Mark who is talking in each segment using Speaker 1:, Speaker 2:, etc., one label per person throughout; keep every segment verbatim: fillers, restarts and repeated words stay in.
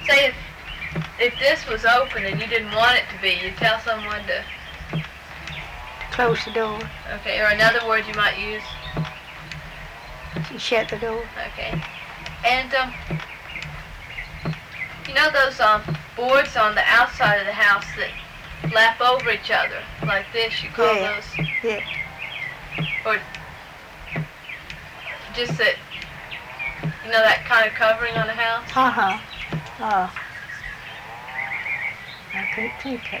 Speaker 1: Say if if this was open and you didn't want it to be, you'd tell someone to
Speaker 2: close the door.
Speaker 1: Okay, or another word you might use.
Speaker 2: Shut the door.
Speaker 1: Okay. And um, you know those um boards on the outside of the house that lap over each other like this? You call
Speaker 2: yeah.
Speaker 1: those?
Speaker 2: Yeah.
Speaker 1: Or just that. You know that kind of covering on the house?
Speaker 2: Uh huh. Oh. I couldn't think of it.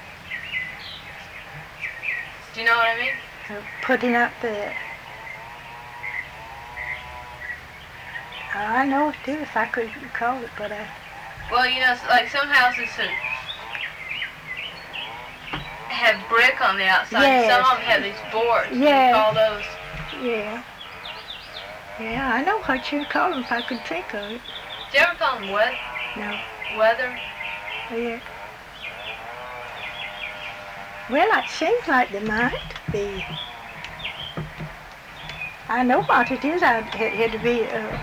Speaker 1: Do you know what I mean?
Speaker 2: Uh, putting up the. I know it too, if I could call it, but I.
Speaker 1: Well, you know, like some houses have, have brick on the outside.
Speaker 2: Yes.
Speaker 1: Some of them have these boards.
Speaker 2: Yeah.
Speaker 1: You call those.
Speaker 2: Yeah. Yeah, I know what you'd call them if I could think of it.
Speaker 1: Do you ever call them weather?
Speaker 2: No.
Speaker 1: Weather?
Speaker 2: Yeah. Well, it seems like they might be. I know what it is. I'd, it had to be, uh,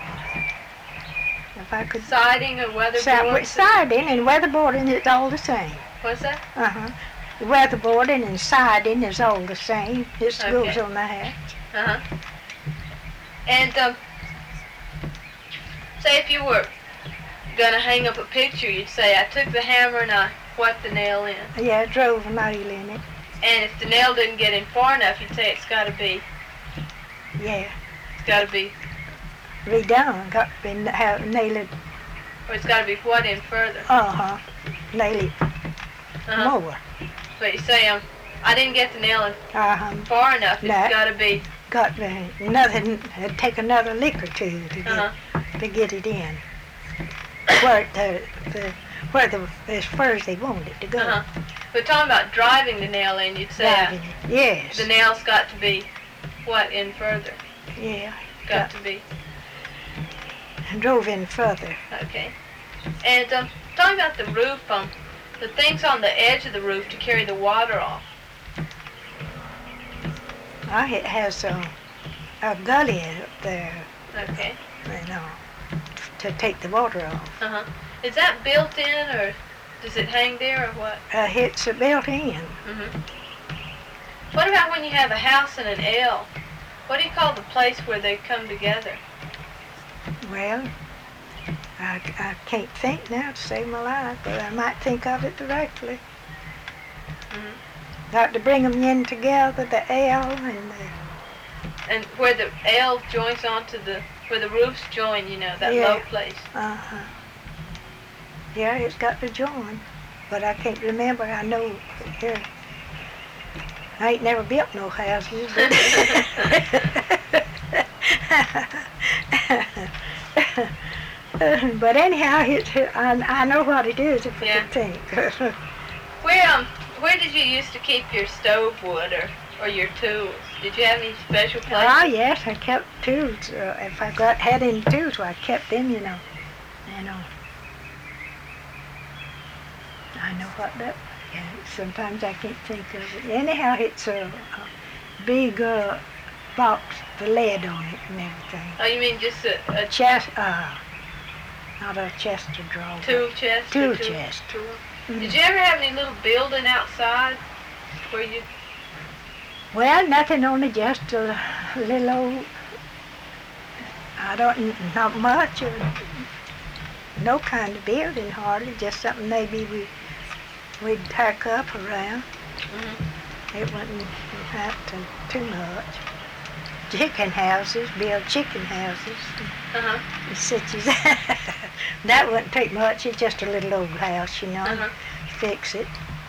Speaker 2: if I could.
Speaker 1: Siding or weatherboard?
Speaker 2: Siding and weatherboarding is all the same.
Speaker 1: What's that?
Speaker 2: Uh-huh. Weatherboarding and siding is all the same. It
Speaker 1: Okay.
Speaker 2: goes on the house.
Speaker 1: Uh-huh. And, um, say if you were gonna hang up a picture, you'd say, I took the hammer and I whacked the nail in.
Speaker 2: Yeah, I drove a nail in it.
Speaker 1: And if the nail didn't get in far enough, you'd say it's gotta be,
Speaker 2: Yeah.
Speaker 1: it's gotta be,
Speaker 2: Redone. Got to be have, nail it.
Speaker 1: or it's gotta be what in further.
Speaker 2: Uh-huh. Nail it
Speaker 1: Uh-huh.
Speaker 2: more.
Speaker 1: But you say, um, I didn't get the nail in
Speaker 2: Uh-huh.
Speaker 1: far enough, it's
Speaker 2: No.
Speaker 1: gotta be,
Speaker 2: Got to another, it'd take another lick or two to get,
Speaker 1: uh-huh.
Speaker 2: to get it in. Where the, the where the as far as they want it to go.
Speaker 1: Uh-huh. But talking about driving the nail in, you'd say, uh,
Speaker 2: Driving it. Yes.
Speaker 1: the nail's got to be what in further?
Speaker 2: Yeah.
Speaker 1: Got to be.
Speaker 2: And drove in further.
Speaker 1: Okay. And um, talking about the roof, um, the things on the edge of the roof to carry the water off.
Speaker 2: I it has a, a gully up there,
Speaker 1: Okay.
Speaker 2: you know, to take the water off.
Speaker 1: Uh-huh. Is that built in, or does it hang there, or what?
Speaker 2: Uh, it's built in.
Speaker 1: Mm-hmm. What about when you have a house and an L? What do you call the place where they come together?
Speaker 2: Well, I, I can't think now to save my life, but I might think of it directly.
Speaker 1: Mm-hmm.
Speaker 2: Got to bring them in together, the L and the...
Speaker 1: And where the L joins onto the, where the roofs join, you know, that
Speaker 2: Yeah.
Speaker 1: low place.
Speaker 2: Uh-huh. Yeah, it's got to join, but I can't remember. I know here. I ain't never built no houses. But, but anyhow, it's, I, I know what it is if
Speaker 1: Yeah.
Speaker 2: I can think.
Speaker 1: Where um, where did you used to keep your stove wood or, or your tools? Did you have any special places?
Speaker 2: Ah, yes, I kept tools. Uh, if I got had any tools, well, I kept them, you know. You know. I know what that. Yeah, sometimes I can't think of it. Anyhow, it's a, a big uh, box, the lead on it and everything.
Speaker 1: Oh, you mean just a, a
Speaker 2: Chest, uh, not a chest of drawers.
Speaker 1: tool chest?
Speaker 2: Tool
Speaker 1: or tool-
Speaker 2: chest.
Speaker 1: Tool.
Speaker 2: Mhm.
Speaker 1: Did you ever have any little building outside where you?
Speaker 2: Well, nothing, only just a little old, I don't, not much, or no kind of building hardly, just something maybe we, we'd tack up around.
Speaker 1: Mm-hmm.
Speaker 2: It wasn't that too much. Chicken houses, build chicken houses,
Speaker 1: Uh-huh.
Speaker 2: and such as that. That wouldn't take much, it's just a little old house, you know,
Speaker 1: Uh-huh.
Speaker 2: fix it.